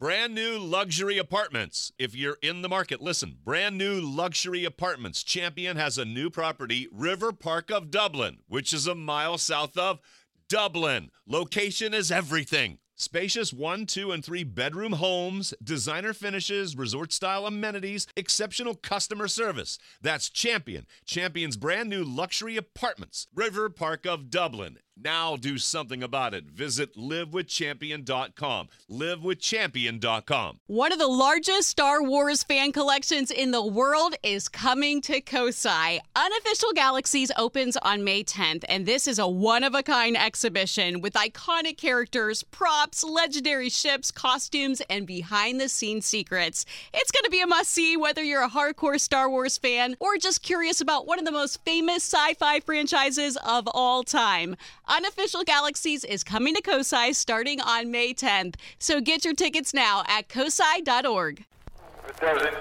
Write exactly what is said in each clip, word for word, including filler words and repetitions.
Brand new luxury apartments. If you're in the market, listen. Brand new luxury apartments. Champion has a new property, River Park of Dublin, which is a mile south of Dublin. Location is everything. Spacious one, two, and three bedroom homes, designer finishes, resort-style amenities, exceptional customer service. That's Champion. Champion's brand new luxury apartments. River Park of Dublin. Now do something about it. Visit live with champion dot com. live with champion dot com. One of the largest Star Wars fan collections in the world is coming to Kosai. Unofficial Galaxies opens on May tenth, and this is a one-of-a-kind exhibition with iconic characters, props, legendary ships, costumes, and behind-the-scenes secrets. It's going to be a must-see whether you're a hardcore Star Wars fan or just curious about one of the most famous sci-fi franchises of all time. Unofficial Galaxies is coming to Kosai starting on May tenth. So get your tickets now at kosai dot org. It does it.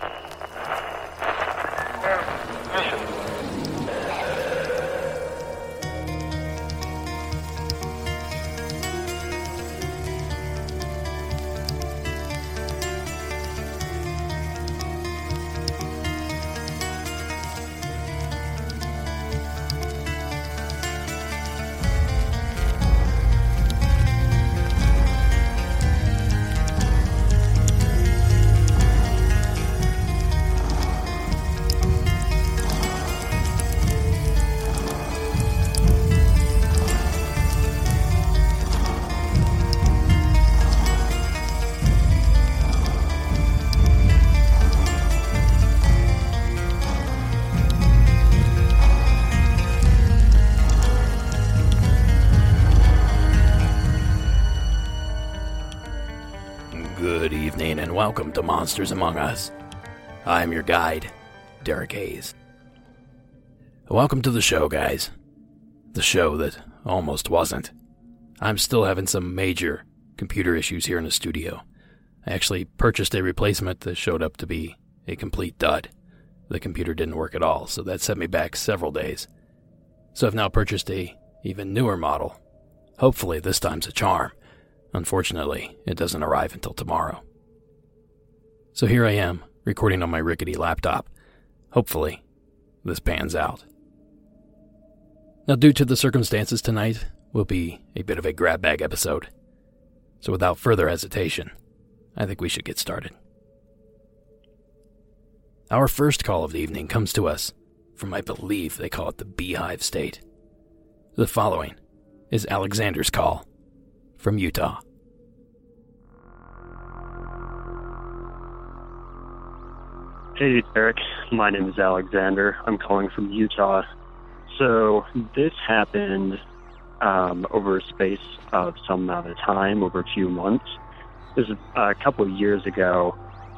Mission. Good evening and welcome to Monsters Among Us. I'm your guide, Derek Hayes. Welcome to the show, guys. The show that almost wasn't. I'm still having some major computer issues here in the studio. I actually purchased a replacement that showed up to be a complete dud. The computer didn't work at all, so that set me back several days. So I've now purchased a even newer model. Hopefully this time's a charm. Unfortunately, it doesn't arrive until tomorrow. So here I am, recording on my rickety laptop. Hopefully, this pans out. Now, due to the circumstances tonight, will be a bit of a grab bag episode. So without further hesitation, I think we should get started. Our first call of the evening comes to us from, I believe they call it the Beehive State. The following is Alexander's call from Utah. Hey, Derek. My name is Alexander. I'm calling from Utah. So this happened um, over a space of some amount of time, over a few months. This is a couple of years ago.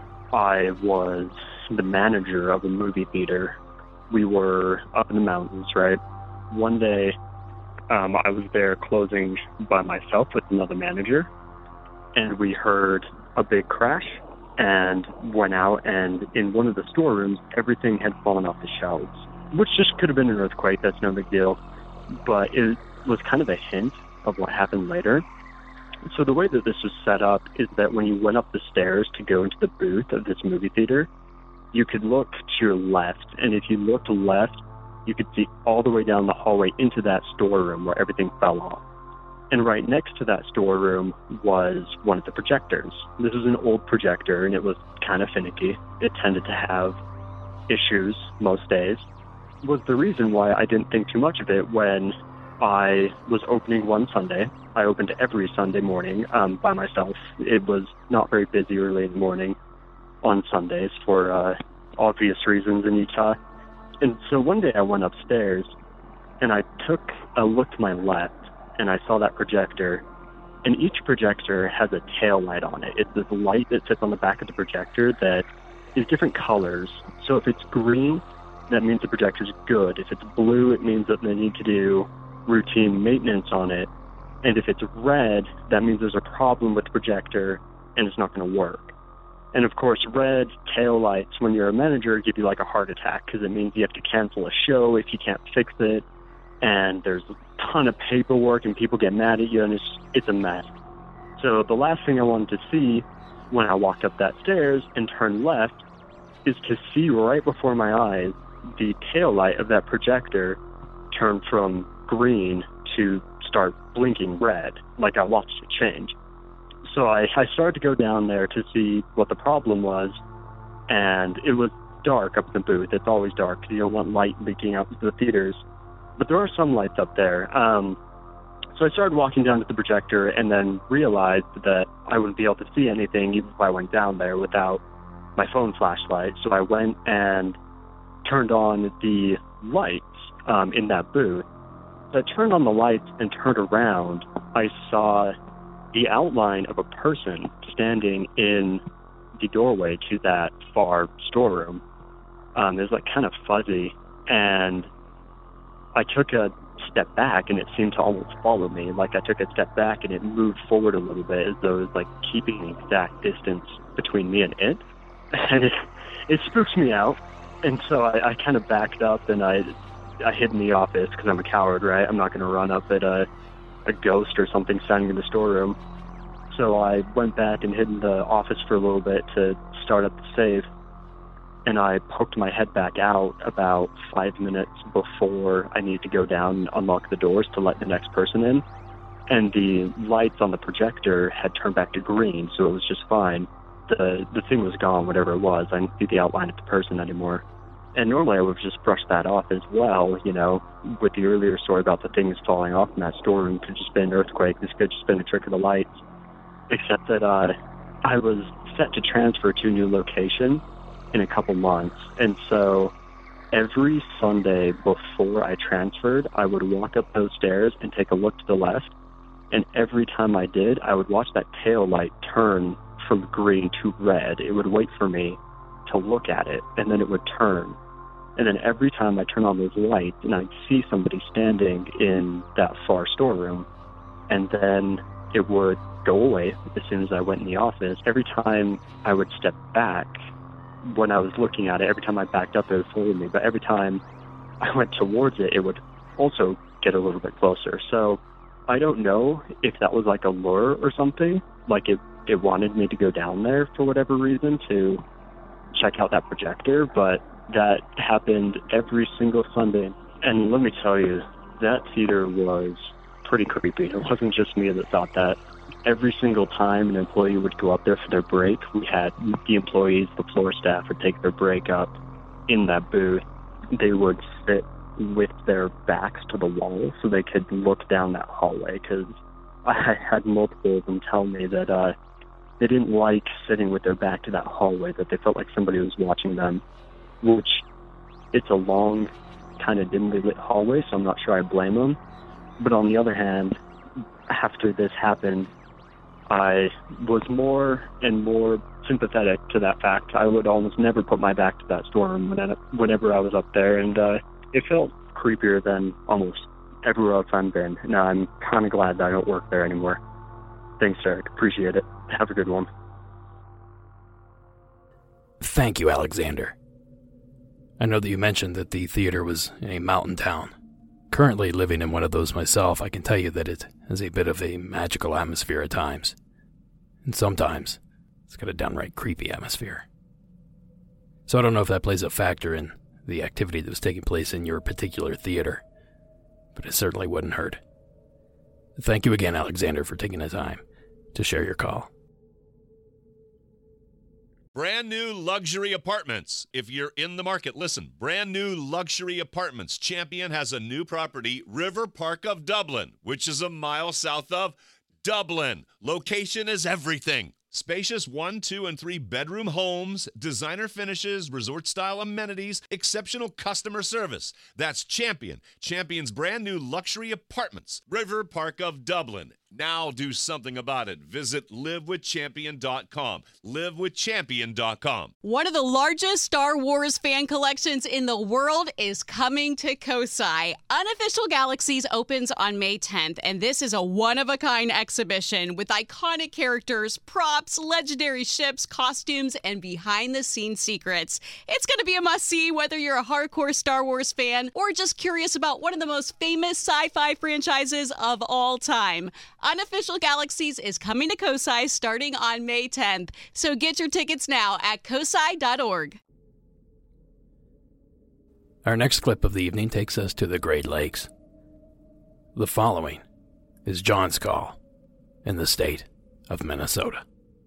I was the manager of a movie theater. We were up in the mountains, right? One day, Um, I was there closing by myself with another manager, and we heard a big crash and went out, and in one of the storerooms, everything had fallen off the shelves, which just could have been an earthquake. That's no big deal, but it was kind of a hint of what happened later. So the way that this was set up is that when you went up the stairs to go into the booth of this movie theater, you could look to your left, and if you looked left, you could see all the way down the hallway into that storeroom where everything fell off. And right next to that storeroom was one of the projectors. This was an old projector, and it was kind of finicky. It tended to have issues most days. It was the reason why I didn't think too much of it when I was opening one Sunday. I opened every Sunday morning um, by myself. It was not very busy early in the morning on Sundays for uh, obvious reasons in Utah. And so one day I went upstairs, and I took a look to my left, and I saw that projector. And each projector has a tail light on it. It's this light that sits on the back of the projector that is different colors. So if it's green, that means the projector's good. If it's blue, it means that they need to do routine maintenance on it. And if it's red, that means there's a problem with the projector, and it's not going to work. And of course, red tail lights, when you're a manager, give you like a heart attack because it means you have to cancel a show if you can't fix it. And there's a ton of paperwork and people get mad at you, and it's, it's a mess. So the last thing I wanted to see when I walked up that stairs and turned left is to see right before my eyes the tail light of that projector turn from green to start blinking red, like I watched it change. So I, I started to go down there to see what the problem was, and it was dark up in the booth. It's always dark. You don't want light leaking out into the theaters. But there are some lights up there. Um, so I started walking down to the projector and then realized that I wouldn't be able to see anything even if I went down there without my phone flashlight. So I went and turned on the lights um, in that booth. So I turned on the lights and turned around. I saw the outline of a person standing in the doorway to that far storeroom. Um, it was like kind of fuzzy, and I took a step back and it seemed to almost follow me. Like I took a step back and it moved forward a little bit as though it was like keeping an exact distance between me and it. And it, it spooked me out. And so I, I kind of backed up and I I hid in the office because I'm a coward, right? I'm not going to run up at a, a ghost or something standing in the storeroom. So I went back and hid in the office for a little bit to start up the safe. And I poked my head back out about five minutes before I needed to go down and unlock the doors to let the next person in. And the lights on the projector had turned back to green, so it was just fine. The the thing was gone, whatever it was. I didn't see the outline of the person anymore. And normally I would just brush that off as well, you know, with the earlier story about the things falling off in that storeroom. Could just been an earthquake. This could just been a trick of the lights. Except that uh, I was set to transfer to a new location in a couple months. And so every Sunday before I transferred, I would walk up those stairs and take a look to the left. And every time I did, I would watch that tail light turn from green to red. It would wait for me to look at it, and then it would turn. And then every time I turn on those lights, and I'd see somebody standing in that far storeroom, and then it would go away as soon as I went in the office. Every time I would step back, when I was looking at it, every time I backed up, it would follow me. But every time I went towards it, it would also get a little bit closer. So I don't know if that was like a lure or something, like it, it wanted me to go down there for whatever reason to check out that projector, but that happened every single Sunday. And let me tell you, that theater was pretty creepy. It wasn't just me that thought that. Every single time an employee would go up there for their break, we had the employees, the floor staff would take their break up in that booth. They would sit with their backs to the wall so they could look down that hallway, because I had multiple of them tell me that uh, they didn't like sitting with their back to that hallway, that they felt like somebody was watching them, which it's a long, kind of dimly lit hallway, so I'm not sure I blame them. But on the other hand, after this happened, I was more and more sympathetic to that fact. I would almost never put my back to that storeroom whenever I was up there, and uh, it felt creepier than almost everywhere else I've been. And I'm kind of glad that I don't work there anymore. Thanks, Derek. Appreciate it. Have a good one. Thank you, Alexander. I know that you mentioned that the theater was in a mountain town. Currently living in one of those myself, I can tell you that it has a bit of a magical atmosphere at times. And sometimes, it's got a downright creepy atmosphere. So I don't know if that plays a factor in the activity that was taking place in your particular theater, but it certainly wouldn't hurt. Thank you again, Alexander, for taking the time to share your call. Brand new luxury apartments. If you're in the market, listen. Brand new luxury apartments. Champion has a new property, River Park of Dublin, which is a mile south of Dublin. Location is everything. Spacious one, two, and three bedroom homes, designer finishes, resort-style amenities, exceptional customer service. That's Champion. Champion's brand new luxury apartments, River Park of Dublin. Now do something about it. Visit live with champion dot com. live with champion dot com. One of the largest Star Wars fan collections in the world is coming to Kosai. Unofficial Galaxies opens on May tenth, and this is a one-of-a-kind exhibition with iconic characters, props, legendary ships, costumes, and behind-the-scenes secrets. It's going to be a must-see whether you're a hardcore Star Wars fan or just curious about one of the most famous sci-fi franchises of all time. Unofficial Galaxies is coming to COSI starting on May tenth, so get your tickets now at cosi dot org. Our next clip of the evening takes us to the Great Lakes. The following is John's Call in the state of Minnesota.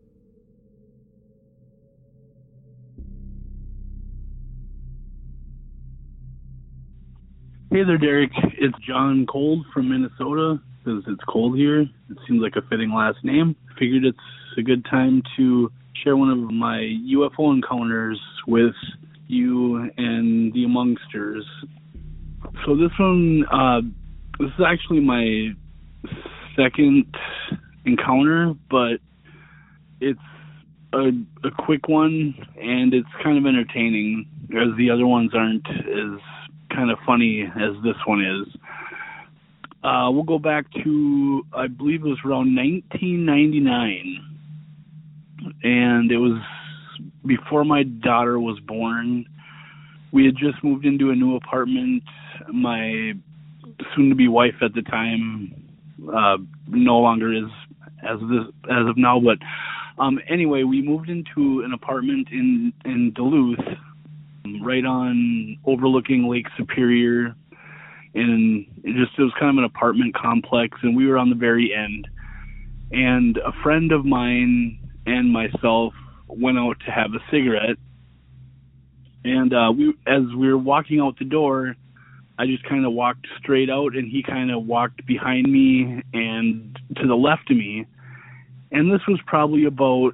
Hey there, Derek. It's John Cold from Minnesota. Because it's cold here, it seems like a fitting last name. Figured it's a good time to share one of my U F O encounters with you and the Amongsters. So this one, uh, this is actually my second encounter, but it's a, a quick one, and it's kind of entertaining, as the other ones aren't as kind of funny as this one is. Uh, we'll go back to, I believe it was around nineteen ninety-nine, and it was before my daughter was born. We had just moved into a new apartment. My soon-to-be wife at the time uh, no longer is as this as of now, but um, anyway, we moved into an apartment in, in Duluth, right on overlooking Lake Superior. And it just it was kind of an apartment complex, and we were on the very end. And a friend of mine and myself went out to have a cigarette. And uh, we, as we were walking out the door, I just kind of walked straight out, and he kind of walked behind me and to the left of me. And this was probably about,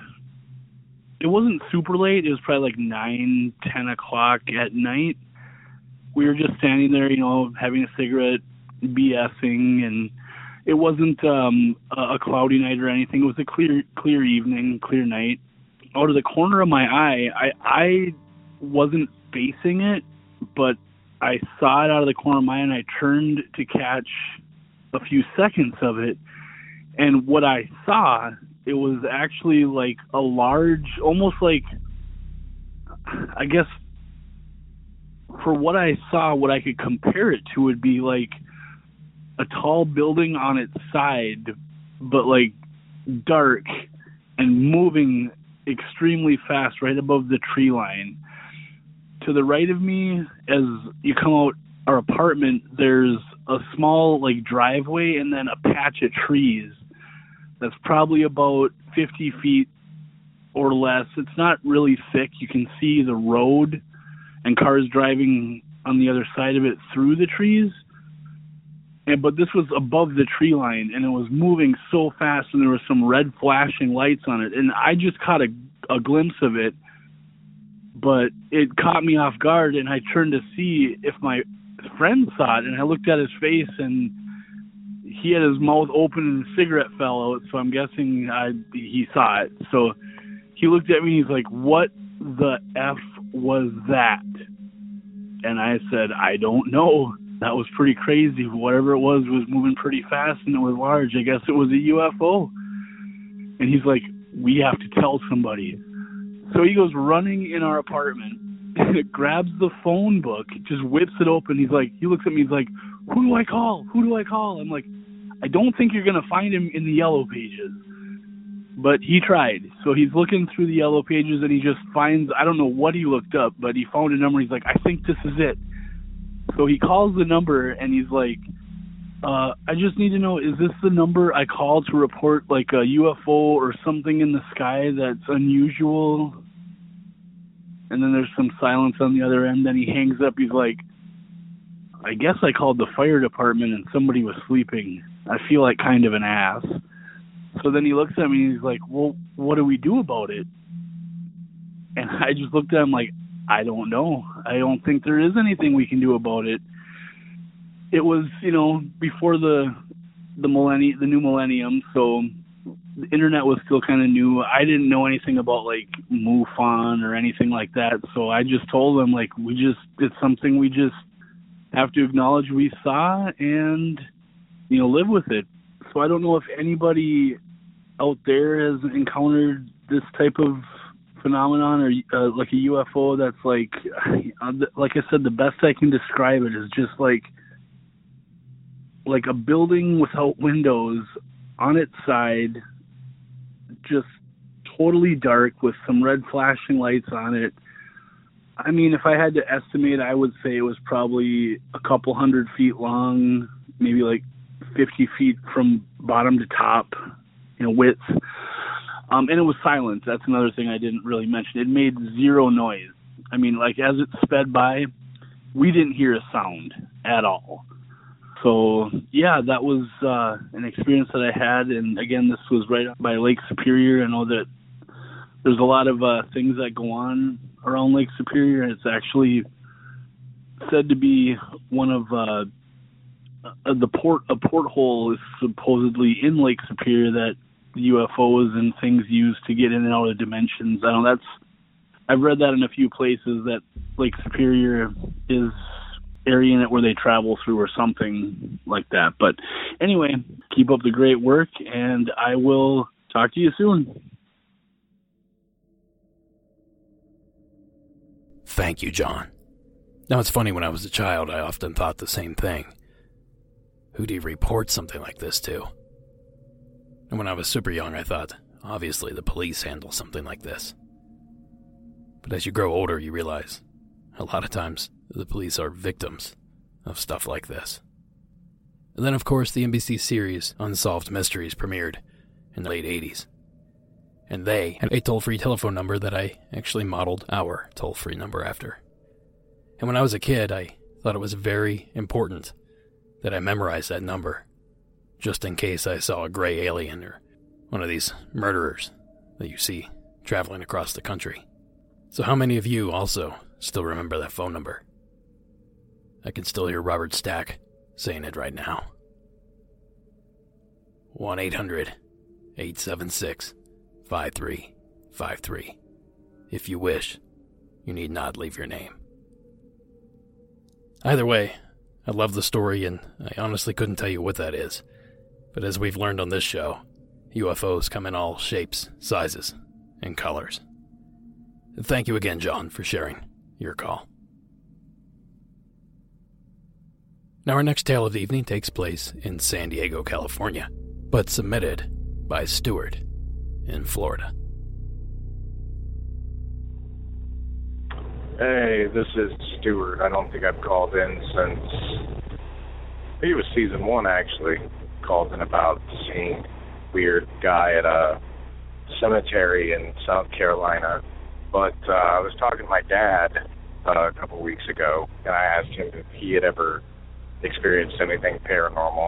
it wasn't super late. It was probably like nine, ten o'clock at night. We were just standing there, you know, having a cigarette, BSing, and it wasn't um, a cloudy night or anything. It was a clear, clear evening, clear night. Out of the corner of my eye, I, I wasn't facing it, but I saw it out of the corner of my eye, and I turned to catch a few seconds of it. And what I saw, it was actually like a large, almost like, I guess, for what I saw, what I could compare it to would be like a tall building on its side, but like dark and moving extremely fast right above the tree line. To the right of me, as you come out our apartment, there's a small like driveway and then a patch of trees that's probably about fifty feet or less. It's not really thick. You can see the road and cars driving on the other side of it through the trees. And but this was above the tree line, and it was moving so fast, and there was some red flashing lights on it. And I just caught a, a glimpse of it, but it caught me off guard, and I turned to see if my friend saw it, and I looked at his face, and he had his mouth open and a cigarette fell out, so I'm guessing I, he saw it. So he looked at me, and he's like, "What the F was that?" And I said, "I don't know. That was pretty crazy. Whatever it was was moving pretty fast, and it was large. I guess it was a U F O." And he's like, "We have to tell somebody." So he goes running in our apartment, and grabs the phone book, just whips it open. He's like, he looks at me, he's like, "Who do I call? Who do I call?" I'm like, "I don't think you're going to find him in the yellow pages." But he tried. So he's looking through the yellow pages, and he just finds, I don't know what he looked up, but he found a number. He's like, "I think this is it." So he calls the number, and he's like, uh, "I just need to know, is this the number I called to report like a U F O or something in the sky that's unusual?" And then there's some silence on the other end. Then he hangs up. He's like, "I guess I called the fire department and somebody was sleeping. I feel like kind of an ass." So then he looks at me and he's like, "Well, what do we do about it?" And I just looked at him like, "I don't know. I don't think there is anything we can do about it." It was, you know, before the the millennium, the new millennium, so the internet was still kind of new. I didn't know anything about like MUFON or anything like that, so I just told him like, we just it's something we just have to acknowledge we saw and, you know, live with it. So I don't know if anybody out there has encountered this type of phenomenon or uh, like a U F O that's like, like I said, the best I can describe it is just like, like a building without windows on its side, just totally dark with some red flashing lights on it. I mean, if I had to estimate, I would say it was probably a couple hundred feet long, maybe like fifty feet from bottom to top, you know, width. Um, and it was silent. That's another thing I didn't really mention. It made zero noise. I mean, like as it sped by, we didn't hear a sound at all. So, yeah, that was uh, an experience that I had. And, again, this was right up by Lake Superior. I know that there's a lot of uh, things that go on around Lake Superior. And it's actually said to be one of uh, the port, a porthole is supposedly in Lake Superior that U F Os and things used to get in and out of dimensions. I know that's, I've read that in a few places that Lake Superior is area in it where they travel through or something like that. But anyway, keep up the great work, and I will talk to you soon. Thank you, John. Now, it's funny, when I was a child, I often thought the same thing. Who do you report something like this to? And when I was super young, I thought, obviously the police handle something like this. But as you grow older, you realize a lot of times the police are victims of stuff like this. And then, of course, the N B C series Unsolved Mysteries premiered in the late eighties. And they had a toll-free telephone number that I actually modeled our toll-free number after. And when I was a kid, I thought it was very important that I memorize that number, just in case I saw a gray alien or one of these murderers that you see traveling across the country. So how many of you also still remember that phone number? I can still hear Robert Stack saying it right now. one eight hundred eight seven six five three five three. If you wish, you need not leave your name. Either way, I love the story, and I honestly couldn't tell you what that is. But as we've learned on this show, U F Os come in all shapes, sizes, and colors. And thank you again, John, for sharing your call. Now, our next tale of the evening takes place in San Diego, California, but submitted by Stuart in Florida. Hey, this is Stuart. I don't think I've called in since, I think it was season one, actually. Called in about seeing a weird guy at a cemetery in South Carolina. But uh, I was talking to my dad uh, a couple weeks ago, and I asked him if he had ever experienced anything paranormal.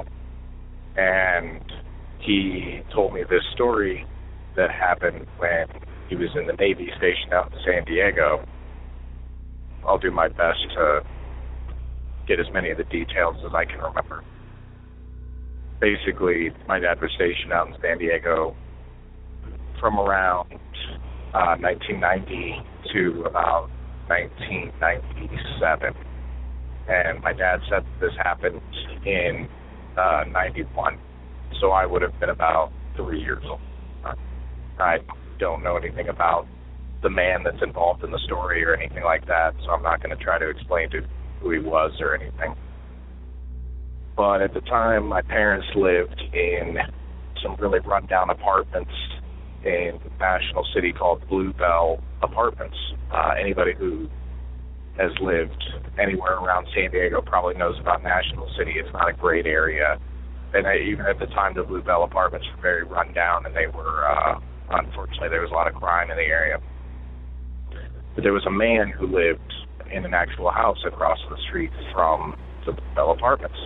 And he told me this story that happened when he was in the Navy stationed out in San Diego. I'll do my best to get as many of the details as I can remember. Basically, my dad was stationed out in San Diego from around uh, nineteen ninety to about nineteen ninety-seven. And my dad said this happened in uh, ninety-one. So I would have been about three years old. I don't know anything about the man that's involved in the story or anything like that, so I'm not going to try to explain to who he was or anything. But at the time, my parents lived in some really run-down apartments in a national city called Bluebell Apartments. Uh, anybody who has lived anywhere around San Diego probably knows about National City. It's not a great area. And I, even at the time, the Bluebell Apartments were very run-down, and they were, uh, unfortunately, there was a lot of crime in the area. But there was a man who lived in an actual house across the street from the Bell Apartments.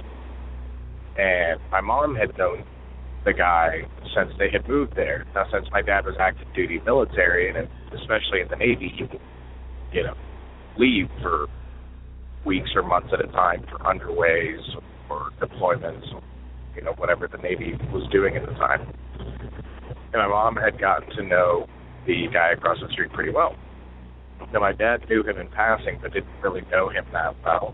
And my mom had known the guy since they had moved there. Now, since my dad was active duty military, and especially in the Navy, he would, you know, leave for weeks or months at a time for underways or deployments, you know, whatever the Navy was doing at the time. And my mom had gotten to know the guy across the street pretty well. Now, my dad knew him in passing, but didn't really know him that well.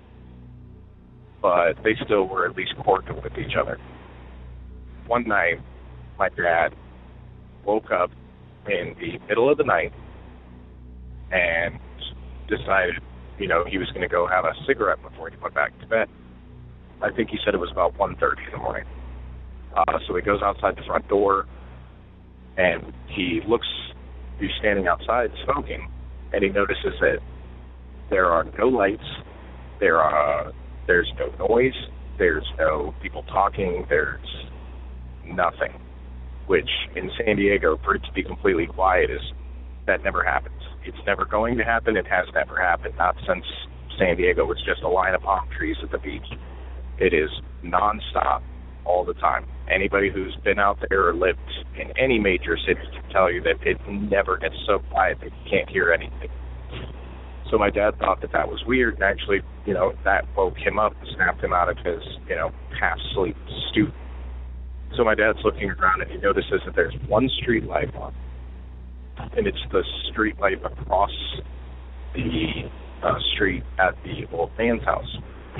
But they still were at least cordial with each other. One night, my dad woke up in the middle of the night and decided, you know, he was going to go have a cigarette before he went back to bed. I think he said it was about one thirty in the morning. Uh, so he goes outside the front door, and he looks, he's standing outside smoking, and he notices that there are no lights, there are, there's no noise, there's no people talking, there's nothing, which in San Diego, for it to be completely quiet, is that never happens. It's never going to happen. It has never happened, not since San Diego was just a line of palm trees at the beach. It is nonstop all the time. Anybody who's been out there or lived in any major city can tell you that it never gets so quiet that you can't hear anything. So my dad thought that that was weird, and actually, you know, that woke him up and snapped him out of his, you know, half-sleep stoop. So my dad's looking around, and he notices that there's one street light on, and it's the street light across the uh, street at the old man's house.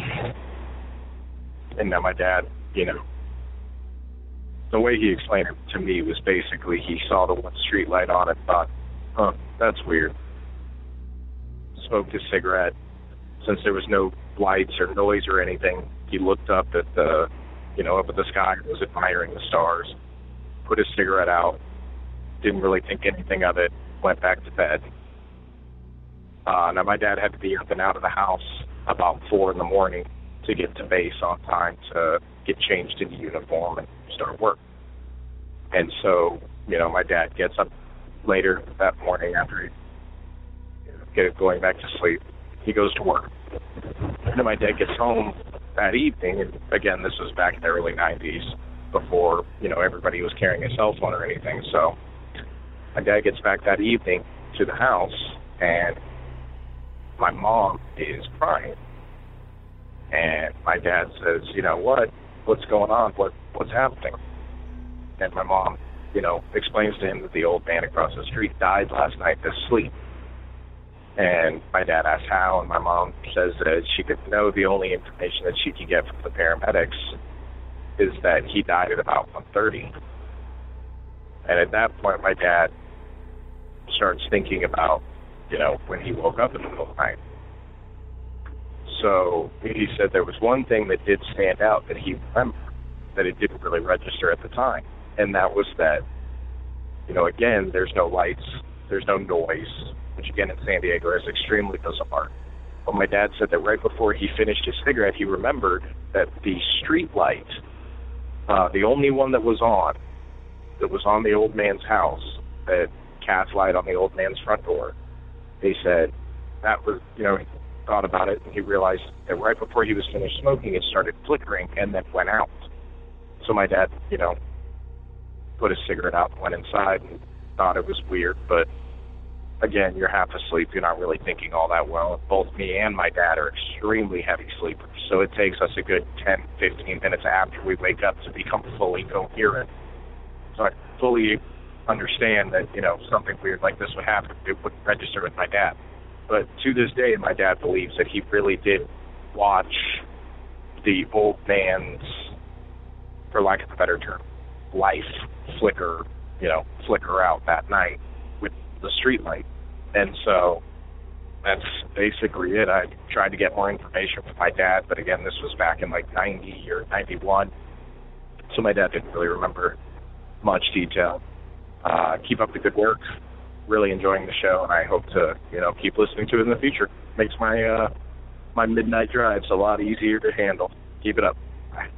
And now my dad, you know, the way he explained it to me was basically he saw the one street light on and thought, huh, that's weird. Smoked his cigarette. Since there was no lights or noise or anything, he looked up at the, you know, up at the sky and was admiring the stars, put his cigarette out, didn't really think anything of it, went back to bed. Uh, now, my dad had to be up and out of the house about four in the morning to get to base on time to get changed into uniform and start work. And so, you know, my dad gets up later that morning after he you know, get going back to sleep. He goes to work. And then my dad gets home that evening, and again, this was back in the early nineties, before, you know, everybody was carrying a cell phone or anything. So my dad gets back that evening to the house, and my mom is crying. And my dad says, you know, what? What's going on? What What's happening? And my mom, you know, explains to him that the old man across the street died last night asleep. And my dad asks how, and my mom says that she could know the only information that she could get from the paramedics is that he died at about one thirty. And at that point, my dad starts thinking about, you know, when he woke up in the middle of the night. So he said there was one thing that did stand out that he remembered, that it didn't really register at the time. And that was that, you know, again, there's no lights, there's no noise, which again in San Diego is extremely bizarre. But my dad said that right before he finished his cigarette, he remembered that the street light, uh, the only one that was on, that was on the old man's house, that cast light on the old man's front door, he said that was, you know, he thought about it, and he realized that right before he was finished smoking, it started flickering and then went out. So my dad, you know, put his cigarette out and went inside and thought it was weird, but again, you're half asleep, you're not really thinking all that well. Both me and my dad are extremely heavy sleepers, so it takes us a good ten, fifteen minutes after we wake up to become fully coherent. So I fully understand that, you know, something weird like this would happen. It wouldn't register with my dad. But to this day, my dad believes that he really did watch the old man's, for lack of a better term, life flicker, you know, flicker out that night with the street light. And so that's basically it. I tried to get more information from my dad, but again, this was back in like ninety or ninety-one. So my dad didn't really remember much detail. Uh, keep up the good work. Really enjoying the show, and I hope to, you know, keep listening to it in the future. Makes my uh, my midnight drives a lot easier to handle. Keep it up. Bye.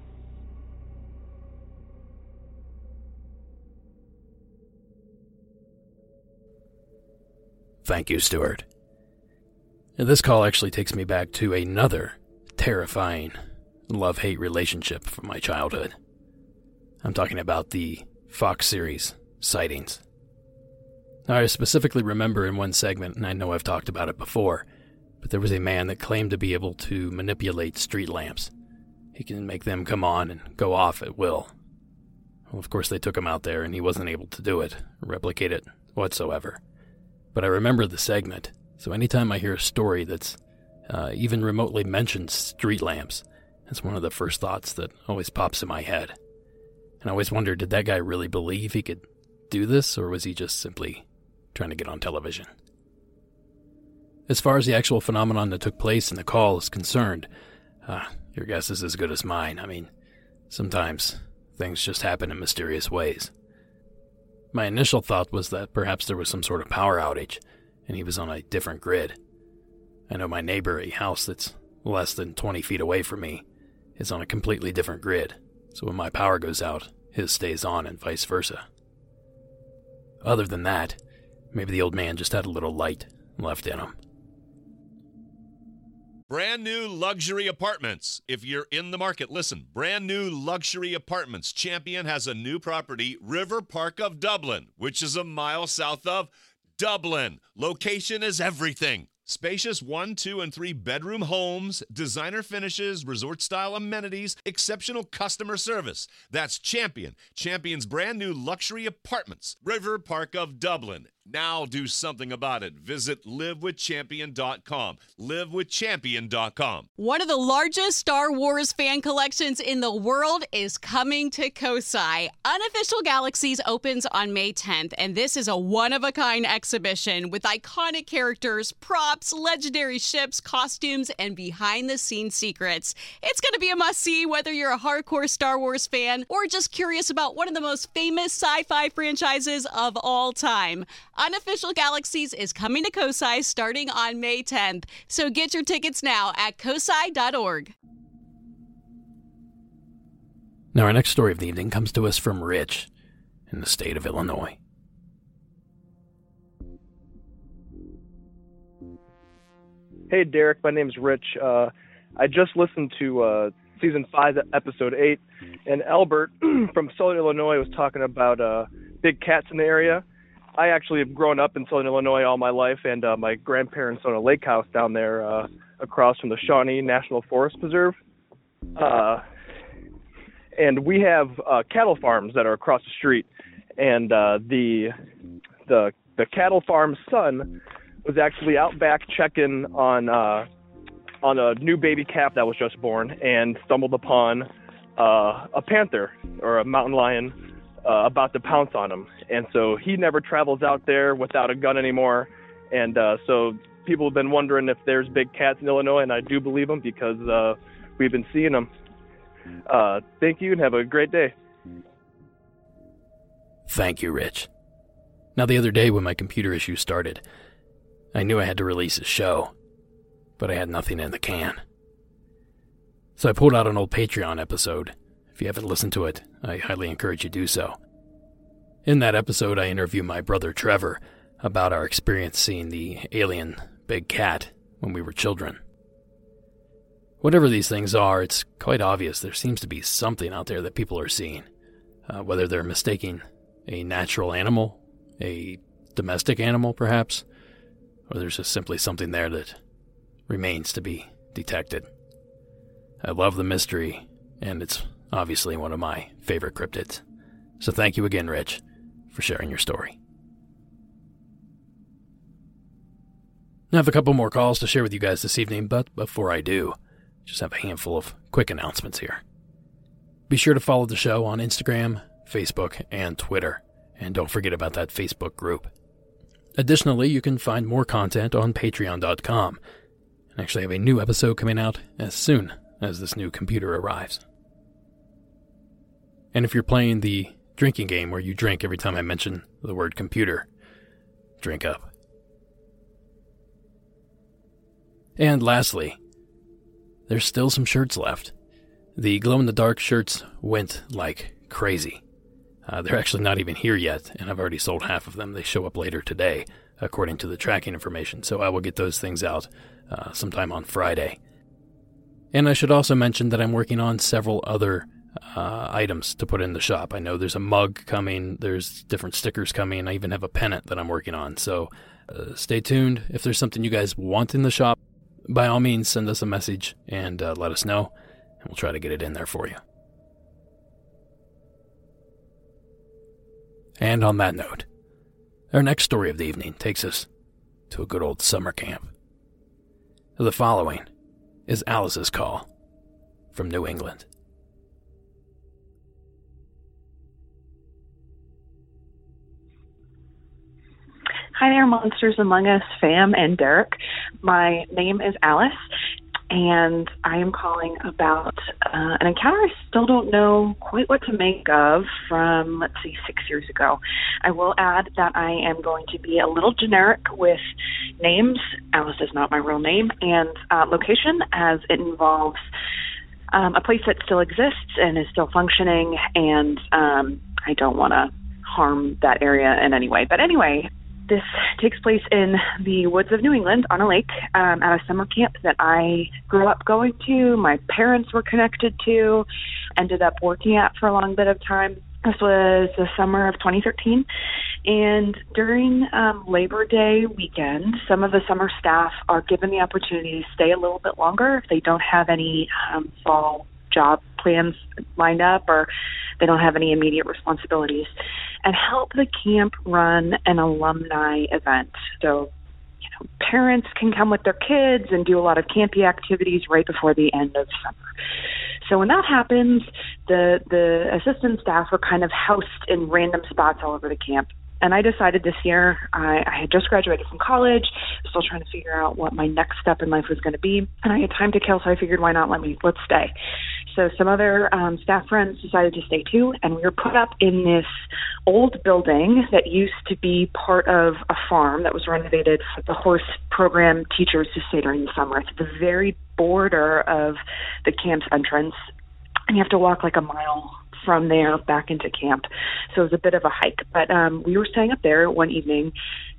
Thank you, Stuart. And this call actually takes me back to another terrifying love-hate relationship from my childhood. I'm talking about the Fox series sightings. Now, I specifically remember in one segment, and I know I've talked about it before, but there was a man that claimed to be able to manipulate street lamps. He can make them come on and go off at will. Well, of course, they took him out there, and he wasn't able to do it, replicate it whatsoever. But I remember the segment, so anytime I hear a story that's uh, even remotely mentions street lamps, that's one of the first thoughts that always pops in my head. And I always wondered, did that guy really believe he could do this, or was he just simply trying to get on television? As far as the actual phenomenon that took place in the call is concerned, uh, your guess is as good as mine. I mean, sometimes things just happen in mysterious ways. My initial thought was that perhaps there was some sort of power outage, and he was on a different grid. I know my neighbor, a house that's less than twenty feet away from me, is on a completely different grid, so when my power goes out, his stays on and vice versa. Other than that, maybe the old man just had a little light left in him. Brand new luxury apartments. If you're in the market, listen. Brand new luxury apartments. Champion has a new property, River Park of Dublin, which is a mile south of Dublin. Location is everything. Spacious one, two, and three bedroom homes, designer finishes, resort-style amenities, exceptional customer service. That's Champion. Champion's brand new luxury apartments, River Park of Dublin. Now do something about it. Visit live with champion dot com. live with champion dot com. One of the largest Star Wars fan collections in the world is coming to Kosai. Unofficial Galaxies opens on May tenth, and this is a one-of-a-kind exhibition with iconic characters, props, legendary ships, costumes, and behind-the-scenes secrets. It's going to be a must-see whether you're a hardcore Star Wars fan or just curious about one of the most famous sci-fi franchises of all time. Unofficial Galaxies is coming to Kosai starting on May tenth, so get your tickets now at kosai dot org. Now our next story of the evening comes to us from Rich in the state of Illinois. Hey Derek, my name's Rich. Uh, I just listened to uh, season five, episode eight, and Albert from Southern Illinois was talking about uh, big cats in the area. I actually have grown up in Southern Illinois all my life, and uh, my grandparents own a lake house down there uh, across from the Shawnee National Forest Preserve. Uh, and we have uh, cattle farms that are across the street. And uh, the the the cattle farm son was actually out back checking on uh, on a new baby calf that was just born, and stumbled upon uh, a panther or a mountain lion Uh, about to pounce on him. And so he never travels out there without a gun anymore. And uh, so people have been wondering if there's big cats in Illinois, and I do believe them because uh, we've been seeing them. Uh, thank you and have a great day. Thank you, Rich. Now, the other day when my computer issue started, I knew I had to release a show, but I had nothing in the can. So I pulled out an old Patreon episode. If you haven't listened to it, I highly encourage you do so. In that episode, I interview my brother Trevor about our experience seeing the alien big cat when we were children. Whatever these things are, it's quite obvious there seems to be something out there that people are seeing. Uh, whether they're mistaking a natural animal, a domestic animal perhaps, or there's just simply something there that remains to be detected. I love the mystery, and it's obviously one of my favorite cryptids. So thank you again, Rich, for sharing your story. I have a couple more calls to share with you guys this evening, but before I do, just have a handful of quick announcements here. Be sure to follow the show on Instagram, Facebook, and Twitter, and don't forget about that Facebook group. Additionally, you can find more content on patreon dot com. I actually have a new episode coming out as soon as this new computer arrives. And if you're playing the drinking game where you drink every time I mention the word computer, drink up. And lastly, there's still some shirts left. The glow-in-the-dark shirts went like crazy. Uh, they're actually not even here yet, and I've already sold half of them. They show up later today, according to the tracking information, so I will get those things out uh, sometime on Friday. And I should also mention that I'm working on several other Uh, items to put in the shop. I know there's a mug coming, there's different stickers coming, I even have a pennant that I'm working on, so uh, stay tuned. If there's something you guys want in the shop, by all means send us a message and uh, let us know, and we'll try to get it in there for you. And on that note, our next story of the evening takes us to a good old summer camp. The following is Alice's call from New England. Hi there, Monsters Among Us fam and Derek. My name is Alice, and I am calling about uh, an encounter I still don't know quite what to make of from, let's see, six years ago. I will add that I am going to be a little generic with names. Alice is not my real name, and uh, location, as it involves um, a place that still exists and is still functioning, and um, I don't want to harm that area in any way. But anyway, this takes place in the woods of New England on a lake um, at a summer camp that I grew up going to, my parents were connected to, ended up working at for a long bit of time. This was the summer of twenty thirteen, and during um, Labor Day weekend, some of the summer staff are given the opportunity to stay a little bit longer if they don't have any um, fall job plans lined up or they don't have any immediate responsibilities, and help the camp run an alumni event. So, you know, parents can come with their kids and do a lot of campy activities right before the end of summer. So when that happens, the the assistant staff are kind of housed in random spots all over the camp. And I decided this year, I, I had just graduated from college, still trying to figure out what my next step in life was going to be. And I had time to kill, so I figured, why not let me, let's stay. So some other um, staff friends decided to stay too, and we were put up in this old building that used to be part of a farm that was renovated for the horse program teachers to stay during the summer. It's at the very border of the camp's entrance, and you have to walk like a mile from there back into camp. So it was a bit of a hike. But um, we were staying up there one evening,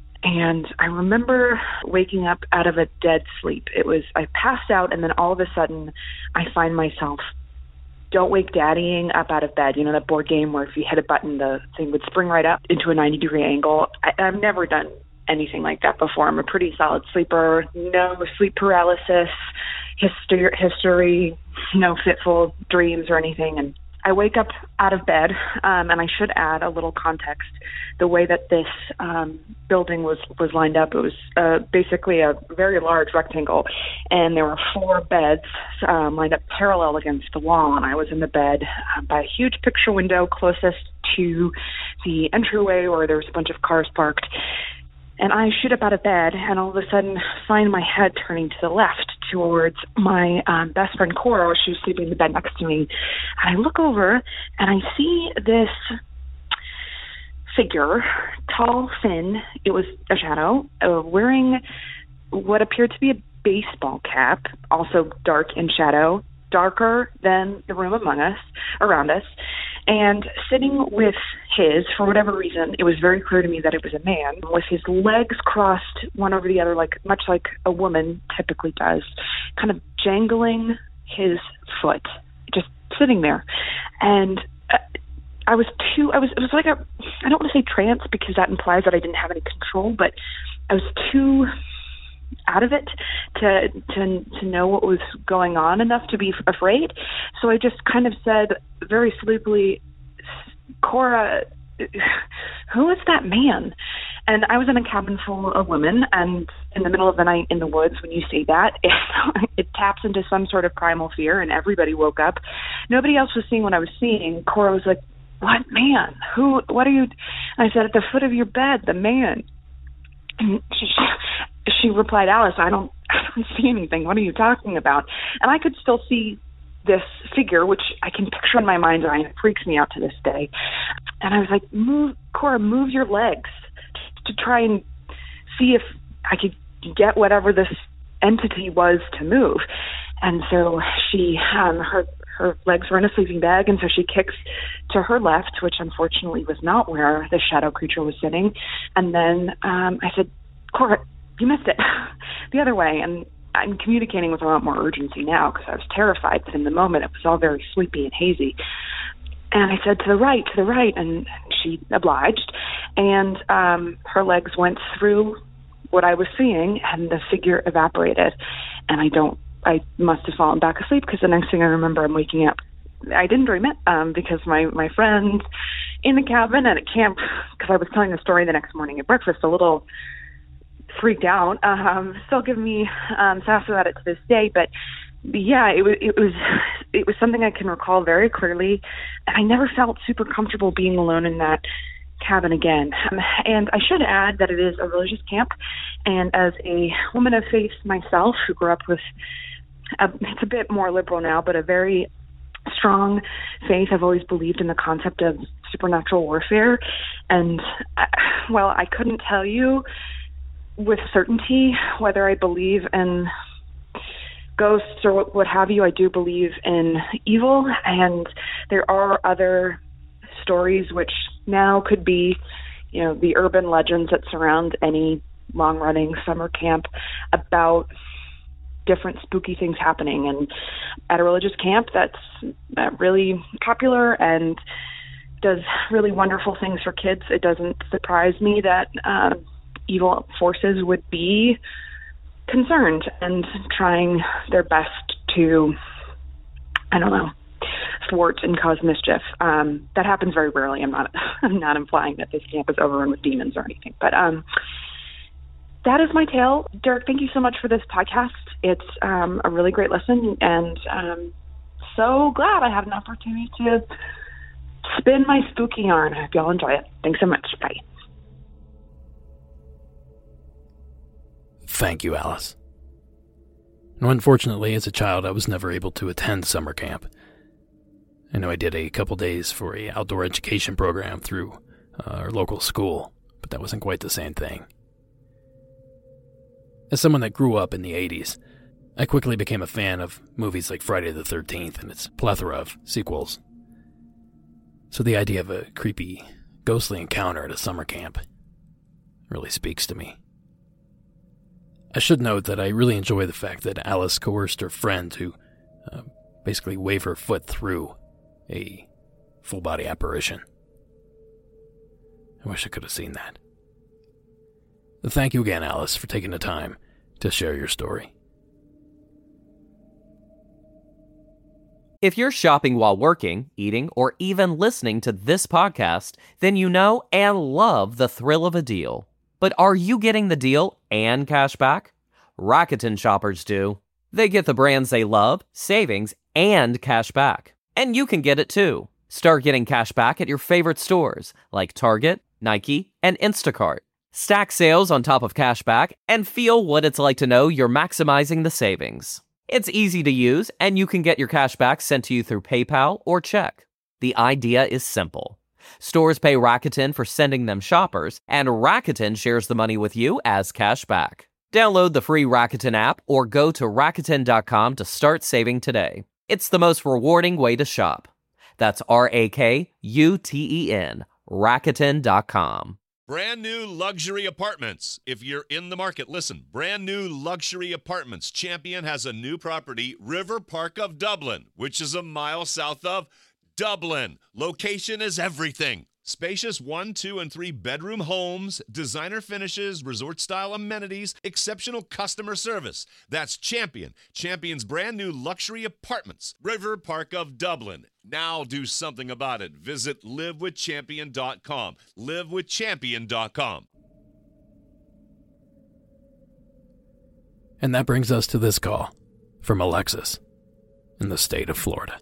and I remember waking up out of a dead sleep. It was, I passed out, and then all of a sudden, I find myself don't wake daddying up out of bed. You know, that board game where if you hit a button, the thing would spring right up into a ninety degree angle. I, I've never done anything like that before. I'm a pretty solid sleeper. No sleep paralysis, history, history, no fitful dreams or anything. And I wake up out of bed, um, and I should add a little context. The way that this um, building was, was lined up, it was uh, basically a very large rectangle, and there were four beds um, lined up parallel against the wall, and I was in the bed uh, by a huge picture window closest to the entryway where there was a bunch of cars parked. And I shoot up out of bed and all of a sudden find my head turning to the left towards my um, best friend Cora. She was sleeping in the bed next to me. And I look over and I see this figure, tall, thin. It was a shadow, uh, wearing what appeared to be a baseball cap, also dark in shadow, darker than the room among us, around us. And sitting with his, for whatever reason, it was very clear to me that it was a man, with his legs crossed one over the other, like much like a woman typically does, kind of jangling his foot, just sitting there. And uh, I was too, I was, it was like a, I don't want to say trance because that implies that I didn't have any control, but I was too out of it to to to know what was going on enough to be afraid. So I just kind of said very sleepily, Cora, who is that man? And I was in a cabin full of women, and in the middle of the night in the woods, when you say that, it, it taps into some sort of primal fear, and everybody woke up. Nobody else was seeing what I was seeing. Cora was like, what man? Who, what are you? And I said, at the foot of your bed, the man. And she, she, she replied, Alice, I don't, I don't see anything. What are you talking about? And I could still see this figure, which I can picture in my mind's eye, and it freaks me out to this day. And I was like, move, Cora, move your legs to try and see if I could get whatever this entity was to move. And so she, um, her, her legs were in a sleeping bag, and so she kicks to her left, which unfortunately was not where the shadow creature was sitting. And then um, I said, Cora, you missed it, the other way. And I'm communicating with a lot more urgency now because I was terrified, but in the moment it was all very sleepy and hazy. And I said, to the right, to the right, and she obliged. And um, her legs went through what I was seeing, and the figure evaporated. And I don't, I must have fallen back asleep because the next thing I remember, I'm waking up. I didn't dream it um, because my, my friends in the cabin and at camp, because I was telling the story the next morning at breakfast, a little freaked out, um, still give me um, sass about it to this day. But yeah, it was, it was, it was something I can recall very clearly. And I never felt super comfortable being alone in that cabin again. Um, and I should add that it is a religious camp. And as a woman of faith myself, who grew up with, a, it's a bit more liberal now, but a very strong faith. I've always believed in the concept of supernatural warfare. And, I, well, I couldn't tell you with certainty whether I believe in ghosts or what, what have you. I do believe in evil, and there are other stories which now could be, you know, the urban legends that surround any long-running summer camp about different spooky things happening. And at a religious camp that's uh, really popular and does really wonderful things for kids, it doesn't surprise me that uh, evil forces would be concerned and trying their best to, I don't know, thwart and cause mischief. Um, that happens very rarely. I'm not I'm not implying that this camp is overrun with demons or anything. But um, that is my tale. Derek, thank you so much for this podcast. It's um, a really great listen, and um, so glad I had an opportunity to spin my spooky yarn. I hope y'all enjoy it. Thanks so much. Bye. Thank you, Alice. Now, unfortunately, as a child, I was never able to attend summer camp. I know I did a couple days for a outdoor education program through uh, our local school, but that wasn't quite the same thing. As someone that grew up in the eighties, I quickly became a fan of movies like Friday the thirteenth and its plethora of sequels. So the idea of a creepy, ghostly encounter at a summer camp really speaks to me. I should note that I really enjoy the fact that Alice coerced her friend to uh, basically wave her foot through a full-body apparition. I wish I could have seen that. But thank you again, Alice, for taking the time to share your story. If you're shopping while working, eating, or even listening to this podcast, then you know and love the thrill of a deal. But are you getting the deal and cash back? Rakuten shoppers do. They get the brands they love, savings, and cash back. And you can get it too. Start getting cash back at your favorite stores like Target, Nike, and Instacart. Stack sales on top of cash back and feel what it's like to know you're maximizing the savings. It's easy to use, and you can get your cash back sent to you through PayPal or check. The idea is simple. Stores pay Rakuten for sending them shoppers, and Rakuten shares the money with you as cash back. Download the free Rakuten app or go to Rakuten dot com to start saving today. It's the most rewarding way to shop. That's R A K U T E N, Rakuten dot com. Brand new luxury apartments. If you're in the market, listen. Brand new luxury apartments. Champion has a new property, River Park of Dublin, which is a mile south of Dublin. Location is everything. Spacious one, two, and three bedroom homes, designer finishes, resort-style amenities, exceptional customer service. That's Champion. Champion's brand new luxury apartments, River Park of Dublin. Now do something about it. Visit live with champion dot com. live with champion dot com. And that brings us to this call from Alexis in the state of Florida.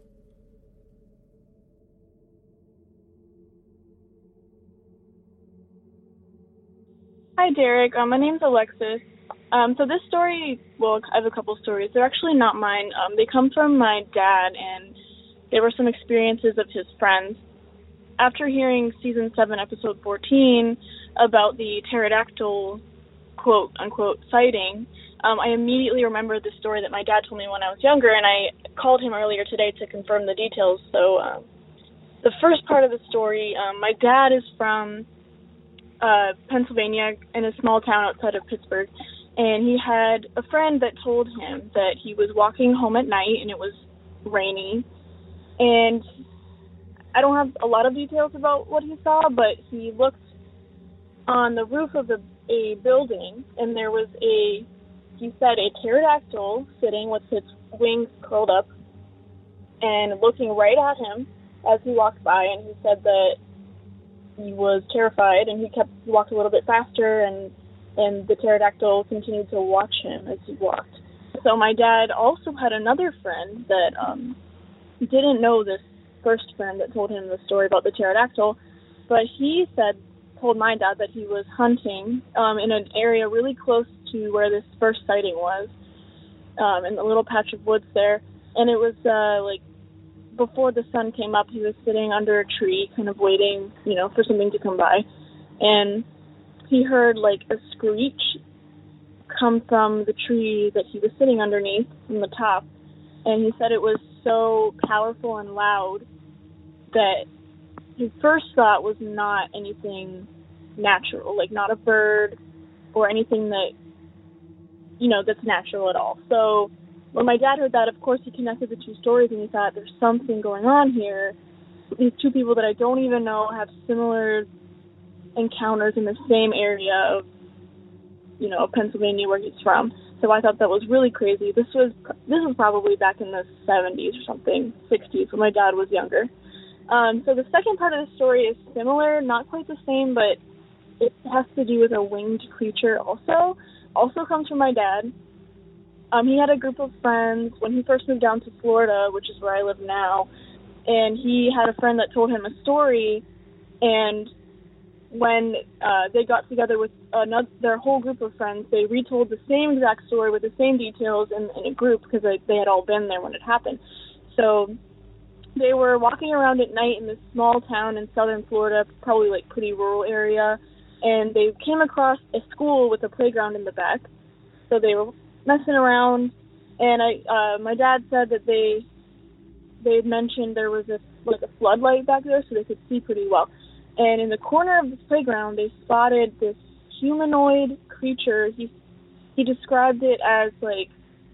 Hi, Derek. Um, my name's Alexis. Um, so this story, well, I have a couple stories. They're actually not mine. Um, they come from my dad, and they were some experiences of his friends. After hearing season seven, episode fourteen, about the pterodactyl, quote-unquote, sighting, um, I immediately remembered the story that my dad told me when I was younger, and I called him earlier today to confirm the details. So um, the first part of the story, um, my dad is from Uh, Pennsylvania, in a small town outside of Pittsburgh, and he had a friend that told him that he was walking home at night and it was rainy, and I don't have a lot of details about what he saw, but he looked on the roof of the, a building, and there was a, he said, a pterodactyl sitting with its wings curled up and looking right at him as he walked by, and he said that he was terrified, and he kept he walked a little bit faster, and and the pterodactyl continued to watch him as he walked. So my dad also had another friend that um, didn't know this first friend that told him the story about the pterodactyl, but he said told my dad that he was hunting um, in an area really close to where this first sighting was, um, in the little patch of woods there, and it was uh, like before the sun came up, he was sitting under a tree, kind of waiting, you know, for something to come by. And he heard, like, a screech come from the tree that he was sitting underneath from the top. And he said it was so powerful and loud that his first thought was not anything natural, like not a bird or anything that, you know, that's natural at all. So when my dad heard that, of course, he connected the two stories and he thought there's something going on here. These two people that I don't even know have similar encounters in the same area of, you know, Pennsylvania where he's from. So I thought that was really crazy. This was this was probably back in the seventies or something, sixties, when my dad was younger. Um, so the second part of the story is similar, not quite the same, but it has to do with a winged creature also. Also comes from my dad. Um, he had a group of friends when he first moved down to Florida, which is where I live now, and he had a friend that told him a story, and when uh, they got together with another, their whole group of friends, they retold the same exact story with the same details in, in a group because they, they had all been there when it happened. So they were walking around at night in this small town in southern Florida, probably like pretty rural area, and they came across a school with a playground in the back. So they were messing around, and I, uh, my dad said that they they had mentioned there was a like a floodlight back there, so they could see pretty well. And in the corner of this playground, they spotted this humanoid creature. He he described it as like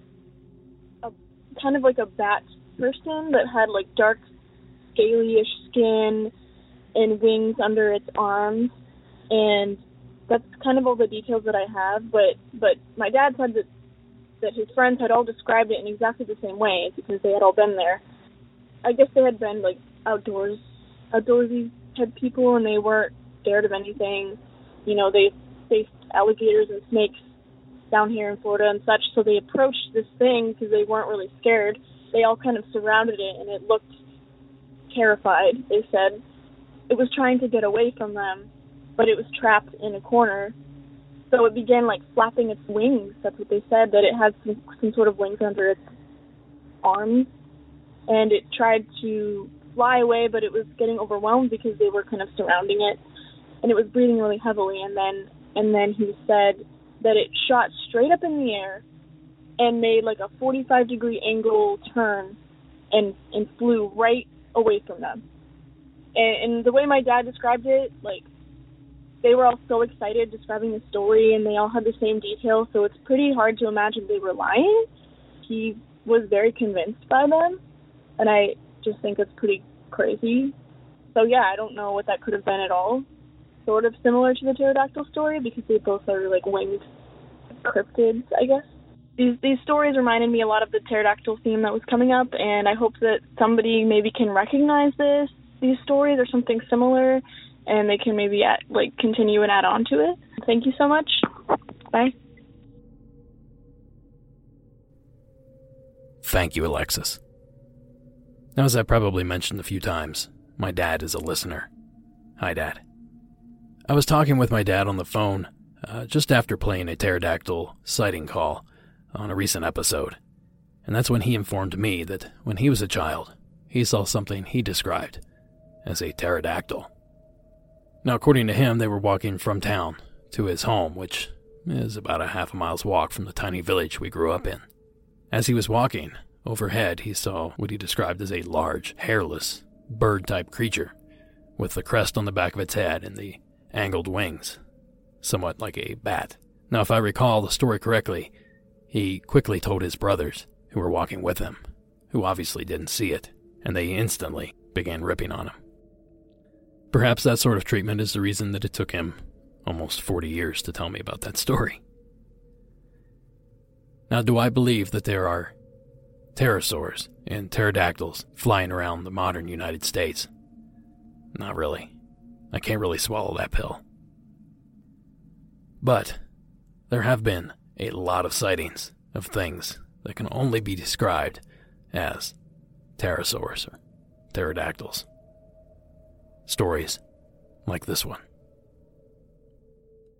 a kind of like a bat person that had like dark, scaly-ish skin and wings under its arms. And that's kind of all the details that I have. But but my dad said that that his friends had all described it in exactly the same way because they had all been there. I guess they had been like outdoors, outdoorsy type people, and they weren't scared of anything. You know, they faced alligators and snakes down here in Florida and such, so they approached this thing because they weren't really scared. They all kind of surrounded it, and it looked terrified, they said. It was trying to get away from them, but it was trapped in a corner. So it began, like, flapping its wings. That's what they said, that it had some, some sort of wings under its arms, and it tried to fly away, but it was getting overwhelmed because they were kind of surrounding it, and it was breathing really heavily. And then and then he said that it shot straight up in the air and made like a forty-five degree angle turn and and flew right away from them. And, and the way my dad described it, like, they were all so excited describing the story, and they all had the same details, so it's pretty hard to imagine they were lying. He was very convinced by them, and I just think it's pretty crazy. So yeah, I don't know what that could have been at all. Sort of similar to the pterodactyl story because they both are like winged cryptids, I guess. These these stories reminded me a lot of the pterodactyl theme that was coming up, and I hope that somebody maybe can recognize this, these stories or something similar, and they can maybe add, like continue and add on to it. Thank you so much. Bye. Thank you, Alexis. Now, as I probably mentioned a few times, my dad is a listener. Hi, Dad. I was talking with my dad on the phone uh, just after playing a pterodactyl sighting call on a recent episode, and that's when he informed me that when he was a child, he saw something he described as a pterodactyl. Now, according to him, they were walking from town to his home, which is about a half a mile's walk from the tiny village we grew up in. As he was walking, overhead, he saw what he described as a large, hairless, bird-type creature with the crest on the back of its head and the angled wings, somewhat like a bat. Now, if I recall the story correctly, he quickly told his brothers, who were walking with him, who obviously didn't see it, and they instantly began ripping on him. Perhaps that sort of treatment is the reason that it took him almost forty years to tell me about that story. Now, do I believe that there are pterosaurs and pterodactyls flying around the modern United States? Not really. I can't really swallow that pill. But there have been a lot of sightings of things that can only be described as pterosaurs or pterodactyls. Stories like this one.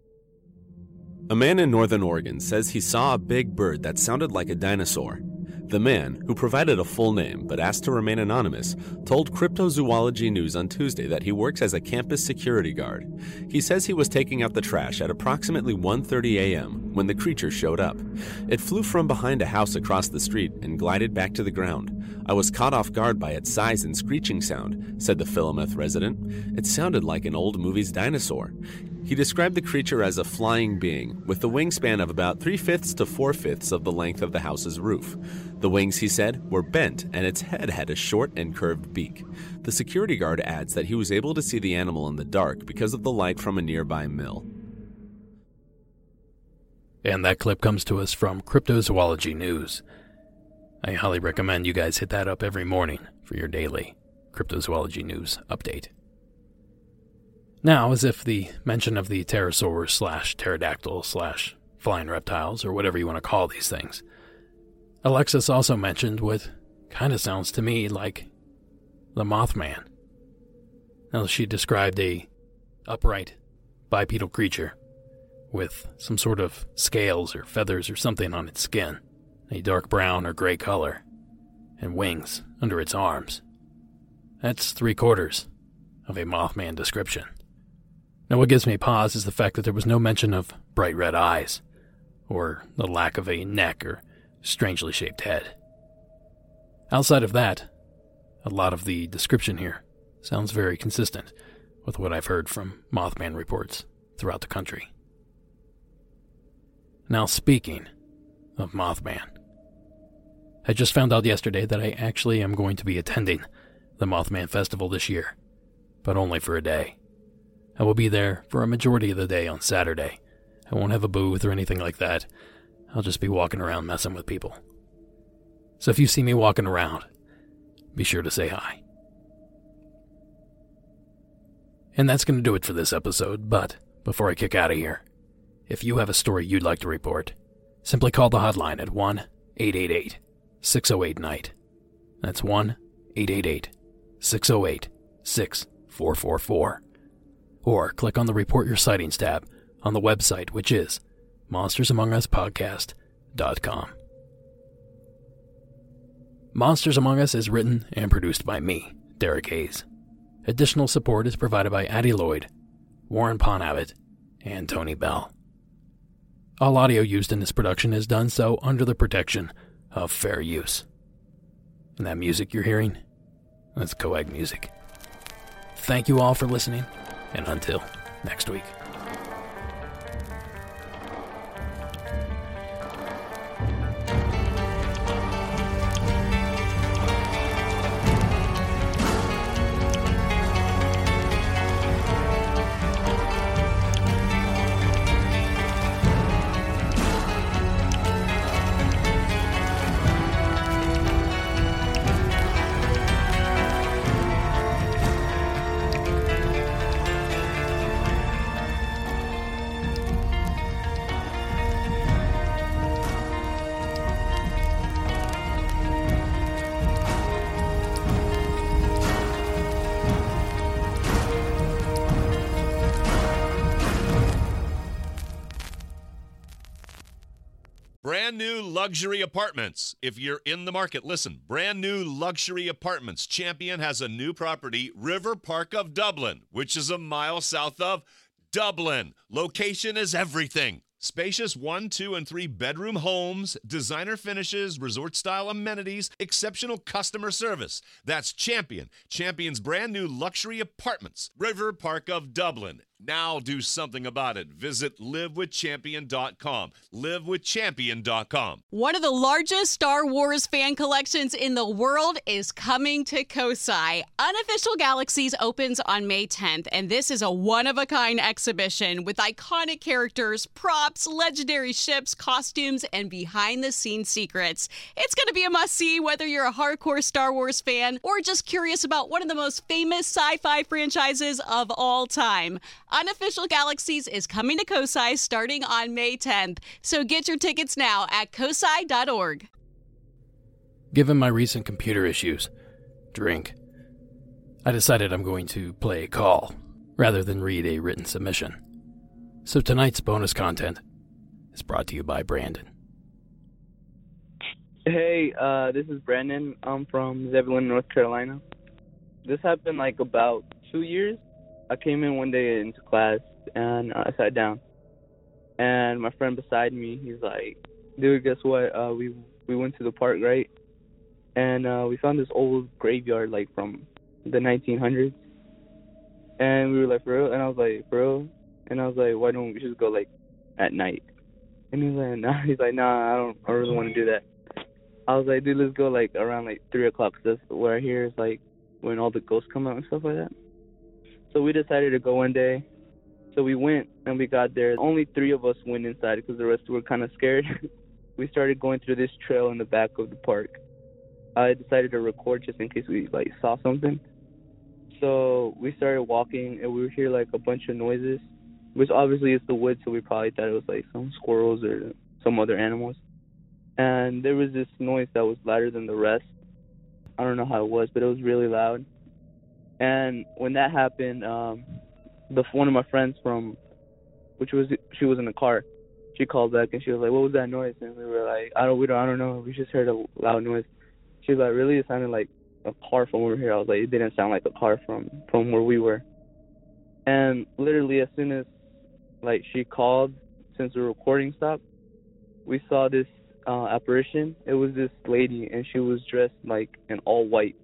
A man in northern Oregon says he saw a big bird that sounded like a dinosaur. The man, who provided a full name but asked to remain anonymous, told Cryptozoology News on Tuesday that he works as a campus security guard. He says he was taking out the trash at approximately one thirty a.m. when the creature showed up. It flew from behind a house across the street and glided back to the ground. I was caught off guard by its size and screeching sound, said the Philomath resident. It sounded like an old movie's dinosaur. He described the creature as a flying being, with a wingspan of about three-fifths to four-fifths of the length of the house's roof. The wings, he said, were bent, and its head had a short and curved beak. The security guard adds that he was able to see the animal in the dark because of the light from a nearby mill. And that clip comes to us from Cryptozoology News. I highly recommend you guys hit that up every morning for your daily Cryptozoology News update. Now, as if the mention of the pterosaurs slash pterodactyl slash flying reptiles, or whatever you want to call these things, Alexis also mentioned what kind of sounds to me like the Mothman. Now, she described a upright bipedal creature with some sort of scales or feathers or something on its skin, a dark brown or gray color, and wings under its arms. That's three quarters of a Mothman description. Now, what gives me pause is the fact that there was no mention of bright red eyes, or the lack of a neck or strangely shaped head. Outside of that, a lot of the description here sounds very consistent with what I've heard from Mothman reports throughout the country. Now, speaking of Mothman, I just found out yesterday that I actually am going to be attending the Mothman Festival this year, but only for a day. I will be there for a majority of the day on Saturday. I won't have a booth or anything like that. I'll just be walking around messing with people. So if you see me walking around, be sure to say hi. And that's going to do it for this episode, but before I kick out of here, if you have a story you'd like to report, simply call the hotline at one eight eight eight, six oh eight, N I G H T. That's one eight eight eight, six oh eight, six four four four. Or click on the Report Your Sightings tab on the website, which is monsters among us podcast dot com. Monsters Among Us is written and produced by me, Derek Hayes. Additional support is provided by Addie Lloyd, Warren Ponabbott, and Tony Bell. All audio used in this production is done so under the protection of fair use. And that music you're hearing, that's Coag music. Thank you all for listening, and until next week. Brand new luxury apartments. If you're in the market, listen. Brand new luxury apartments. Champion has a new property, River Park of Dublin, which is a mile south of Dublin. Location is everything. Spacious one, two, and three bedroom homes, designer finishes, resort-style amenities, exceptional customer service. That's Champion. Champion's brand new luxury apartments, River Park of Dublin. Now do something about it. Visit live with champion dot com. live with champion dot com. One of the largest Star Wars fan collections in the world is coming to Kosai. Unofficial Galaxies opens on May tenth, and this is a one-of-a-kind exhibition with iconic characters, props, legendary ships, costumes, and behind-the-scenes secrets. It's going to be a must-see whether you're a hardcore Star Wars fan or just curious about one of the most famous sci-fi franchises of all time. Unofficial Galaxies is coming to Kosai starting on May tenth, so get your tickets now at kosai dot org. Given my recent computer issues, drink, I decided I'm going to play a call rather than read a written submission. So tonight's bonus content is brought to you by Brandon. Hey, uh, this is Brandon. I'm from Zebulon, North Carolina. This happened like about two years. I came in one day into class and uh, I sat down. And my friend beside me, he's like, dude, guess what? Uh, we we went to the park, right? And uh, we found this old graveyard like from the nineteen hundreds. And we were like, for real? And I was like, for real? And I was like, why don't we just go like at night? And he's like, nah. He's like, nah, I don't. I really want to do that. I was like, dude, let's go like around like three o'clock. Cause that's where I hear is like when all the ghosts come out and stuff like that. So we decided to go one day. So we went and we got there. Only three of us went inside because the rest were kind of scared. We started going through this trail in the back of the park. I decided to record just in case we like saw something. So we started walking and we would hear like a bunch of noises, which obviously is the woods. So we probably thought it was like some squirrels or some other animals. And there was this noise that was louder than the rest. I don't know how it was, but it was really loud. And when that happened, um, the one of my friends from, which was she was in the car, she called back and she was like, "What was that noise?" And we were like, "I don't, we don't, I don't know. We just heard a loud noise." She was like, "Really? It sounded like a car from over here." I was like, "It didn't sound like a car from from where we were." And literally, as soon as like she called, since the recording stopped, we saw this uh, apparition. It was this lady, and she was dressed like in all white,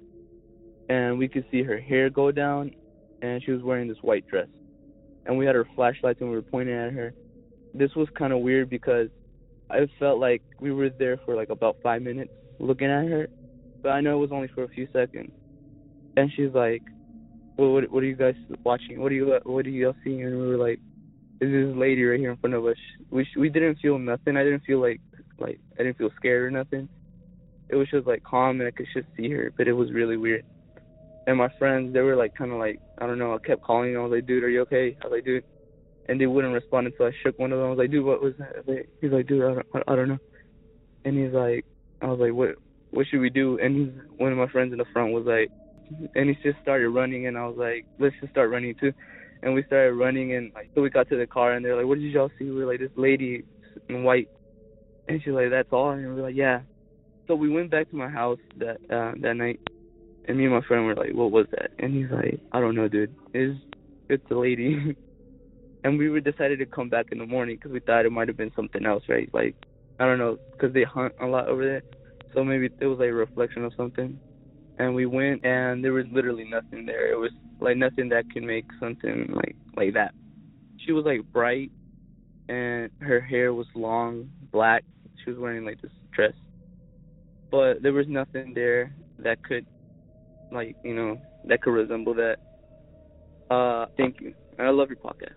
and we could see her hair go down, and she was wearing this white dress. And we had our flashlights and we were pointing at her. This was kind of weird because I felt like we were there for like about five minutes looking at her, but I know it was only for a few seconds. And she's like, "Well, what, what are you guys watching? What are you what are you guys seeing?" And we were like, "Is this lady right here in front of us?" We we didn't feel nothing. I didn't feel like like I didn't feel scared or nothing. It was just like calm and I could just see her, but it was really weird. And my friends, they were like kind of like, I don't know, I kept calling them. I was like, "Dude, are you okay?" I was like, "Dude." And they wouldn't respond until I shook one of them. I was like, "Dude, what was that?" I was like, he's like, "Dude, I don't, I don't know." And he's like, I was like, what what should we do? And he's, one of my friends in the front was like, and he just started running. And I was like, let's just start running too. And we started running. And like, so we got to the car and they're like, "What did y'all see?" We were like, "This lady in white." And she's like, "That's all?" And we were like, "Yeah." So we went back to my house that uh, that night. And me and my friend were like, "What was that?" And he's like, "I don't know, dude. It's, it's a lady." And we were decided to come back in the morning because we thought it might have been something else, right? Like, I don't know, because they hunt a lot over there. So maybe it was like a reflection of something. And we went and there was literally nothing there. It was like nothing that could make something like, like that. She was like bright and her hair was long, black. She was wearing like this dress. But there was nothing there that could, like, you know, that could resemble that. Uh, thank you. I love your podcast.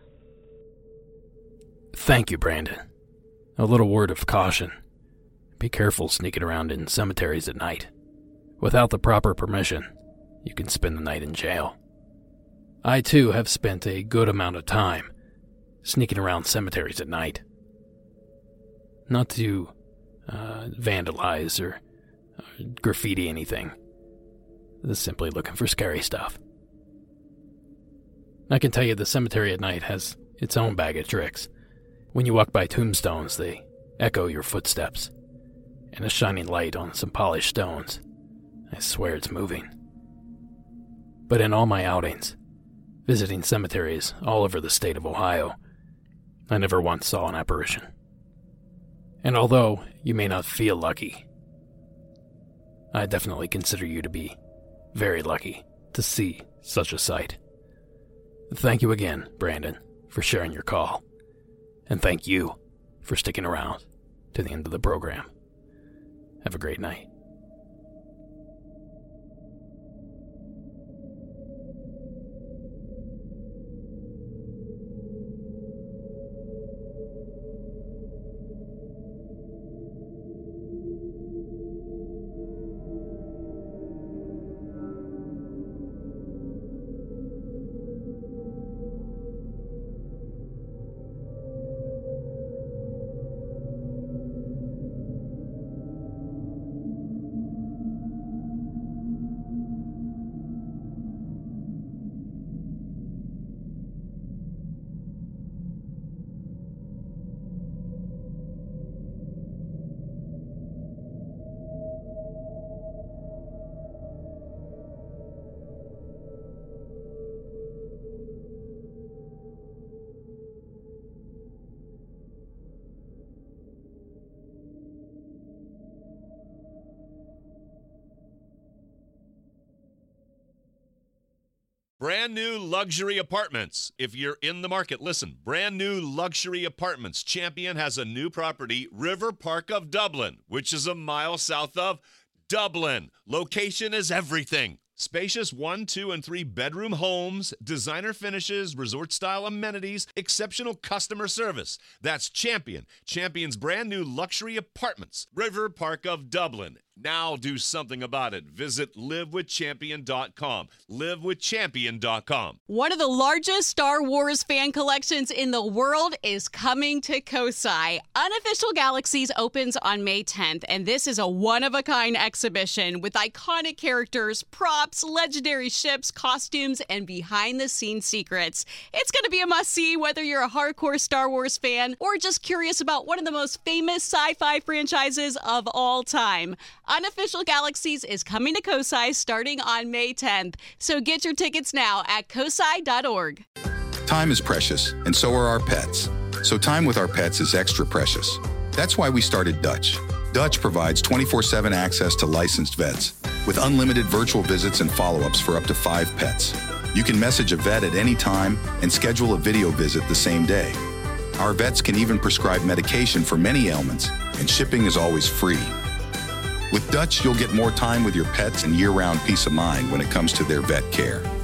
Thank you, Brandon. A little word of caution. Be careful sneaking around in cemeteries at night. Without the proper permission, you can spend the night in jail. I, too, have spent a good amount of time sneaking around cemeteries at night. Not to uh, vandalize or uh, graffiti anything. Just simply looking for scary stuff. I can tell you the cemetery at night has its own bag of tricks. When you walk by tombstones, they echo your footsteps. And a shining light on some polished stones. I swear it's moving. But in all my outings, visiting cemeteries all over the state of Ohio, I never once saw an apparition. And although you may not feel lucky, I definitely consider you to be very lucky to see such a sight. Thank you again, Brandon, for sharing your call. And thank you for sticking around to the end of the program. Have a great night. Brand new luxury apartments. If you're in the market, listen. Brand new luxury apartments. Champion has a new property, River Park of Dublin, which is a mile south of Dublin. Location is everything. Spacious one, two, and three bedroom homes, designer finishes, resort-style amenities, exceptional customer service. That's Champion. Champion's brand new luxury apartments, River Park of Dublin. Now do something about it. Visit live with champion dot com. live with champion dot com. One of the largest Star Wars fan collections in the world is coming to Kosai. Unofficial Galaxies opens on May tenth, and this is a one-of-a-kind exhibition with iconic characters, props, legendary ships, costumes, and behind-the-scenes secrets. It's going to be a must-see whether you're a hardcore Star Wars fan or just curious about one of the most famous sci-fi franchises of all time. Unofficial Galaxies is coming to Kosai starting on May tenth, so get your tickets now at kosai dot org. Time is precious, and so are our pets. So time with our pets is extra precious. That's why we started Dutch. Dutch provides twenty-four seven access to licensed vets, with unlimited virtual visits and follow-ups for up to five pets. You can message a vet at any time and schedule a video visit the same day. Our vets can even prescribe medication for many ailments, and shipping is always free. With Dutch, you'll get more time with your pets and year-round peace of mind when it comes to their vet care.